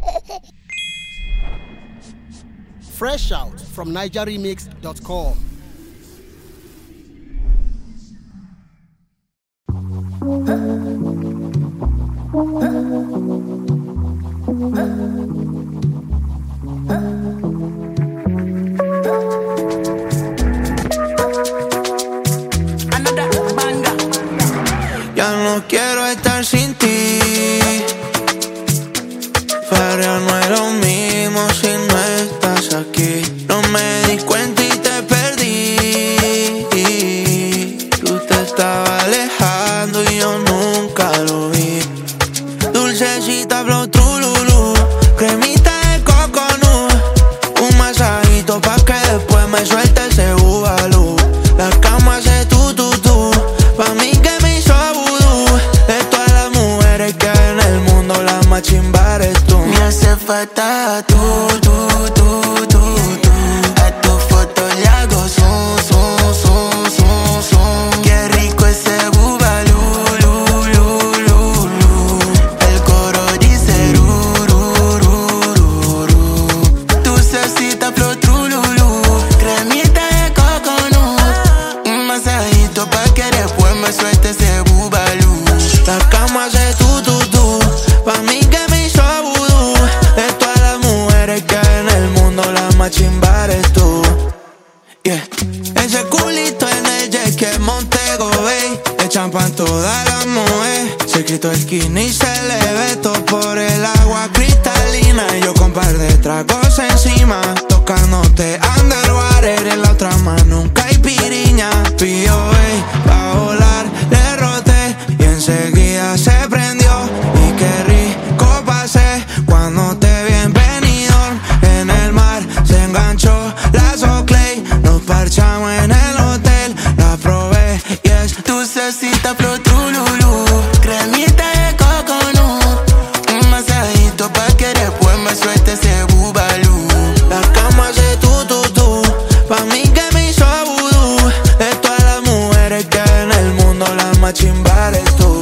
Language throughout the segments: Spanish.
Fresh out from NigerRemix.com. Ya no quiero estar sin ti. Pero no es lo mismo si no estás aquí. No me di cuenta y te perdí. Tú te estabas alejando y yo nunca lo vi. Dulcecita flow trululú, cremita de coconut, un masajito pa' que después me suelte ese bubalú. La cama hace tu, pa' mí que me hizo vudú. De todas las mujeres que hay en el mundo, la más chimba eres tú. Me hace falta tú. A tu foto le hago zoom. Qué rico ese bubalú. El coro dice dulcecita flow trululú, cremita de coconut, un masajito pa' que después me suelte ese bubalú. La cama hace tu, pa' mí que me hizo vudú. De todas las mujeres que hay en el mundo, la más chimba eres tú. Yeah. Ese culito en el jet que Montego Bay, le champan toda la mujer. Se quitó el skinny y se le ve todo por el agua cristalina. Y yo con par de tragos encima, tocándote underwater. En la otra mano un caipiriña. P.O.A. pa' volar, le roté y enseguida se prendió. Y qué rico pasé cuando te vi en Benidorm. En el mar se enganchó la Soclay. Nos parchamos en el hotel, la probé y es dulcecita flow trululú, cremita de coconut, un masajito pa' que después me suelte ese bubalú. La cama hace tu, pa' mí que me hizo vudú. De todas las mujeres que hay en el mundo, la más chimba eres tú.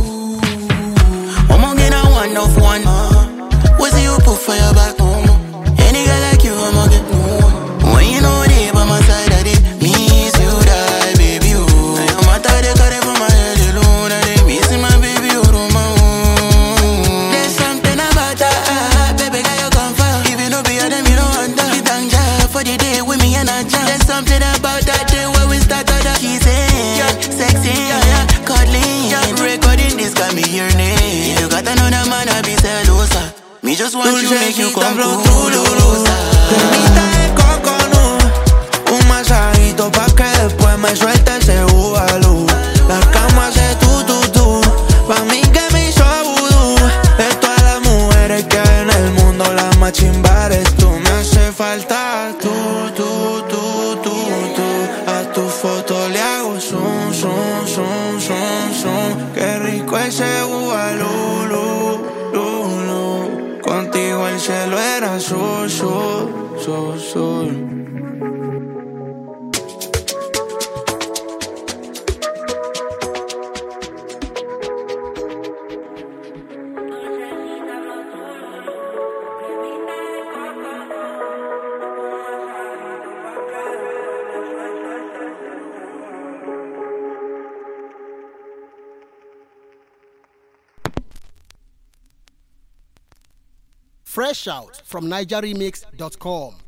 I'ma get a one of one. What's you put for your back? Any girl like you, I'ma get one. When you know they by my side, I did miss you, die, baby, oh. I'm out of the car from my head alone, I did missing my baby, oh, my own. There's something about that, baby, girl, you come far. If you know be a them, you don't want that. You thank God for the day with me and I jam. There's something about that day where we start out the kissing, yeah, sexy, yeah, cuddling, yeah. Recording this got me your name. You got another man, I be celosa. Me just want you, make you come closer. Cremita de coconut, un masajito pa' que después me suelte ese bubalú. La cama hace tu, pa' mí que me hizo vudú. De todas las mujeres que hay en el mundo, la más chimba eres tú. Me hace falta tú. A tu foto le hago zoom. Qué rico ese bubalú. Contigo el cielo era azul. Fresh out from NigerRemix.com.